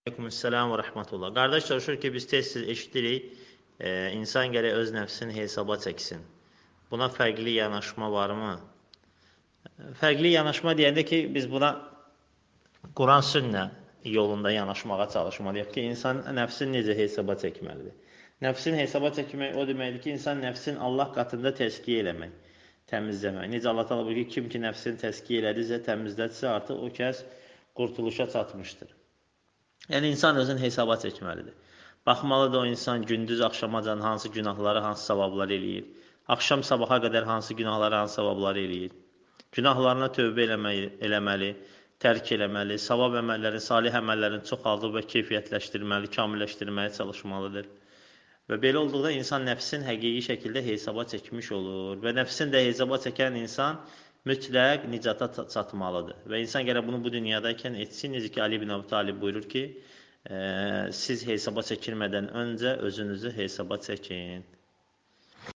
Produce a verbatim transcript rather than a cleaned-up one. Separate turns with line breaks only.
Aleykümselam ve rahmetullah. Kardeş soruşur ki biz tez-tez eşitirik, e, insan gərək öz nəfsini hesaba çəksin. Buna fərqli yanaşma varmı? Fərqli yanaşma deyəndə ki, biz buna Quran sünnə yolunda yanaşmağa çalışmalıyıq ki, insan nəfsini necə hesaba çəkməlidir. Nəfsin hesaba çəkmək o deməkdir ki, insan nəfsin Allah qatında təskiyə eləmək, təmizləmək. Necə Allah təala buyurur ki, kim ki nəfsini təskiyə elədirsə, təmizlədirsə, artıq o kəs qurtuluşa çatmışdır. Yəni, insan özünü hesaba çəkməlidir. Baxmalıdır o insan gündüz axşamacan hansı günahları, hansı savabları eləyir. Axşam sabaha qədər hansı günahları, hansı savabları eləyir. Günahlarına tövbə eləməli, eləməli, tərk eləməli, savab əməllərin, salih əməllərin çoxaldıb və keyfiyyətləşdirməli, kamilləşdirməyə çalışmalıdır. Və belə olduqda insan nəfsin həqiqi şəkildə hesaba çəkmiş olur. Və nəfsin də hesaba çəkən insan mütləq nicata çatmalıdır. Və insan gərək bunu bu dünyadaykən etsin. Necə ki, Ali ibn Əbi Talib buyurur ki, e, siz hesaba çəkilmədən öncə özünüzü hesaba çəkin.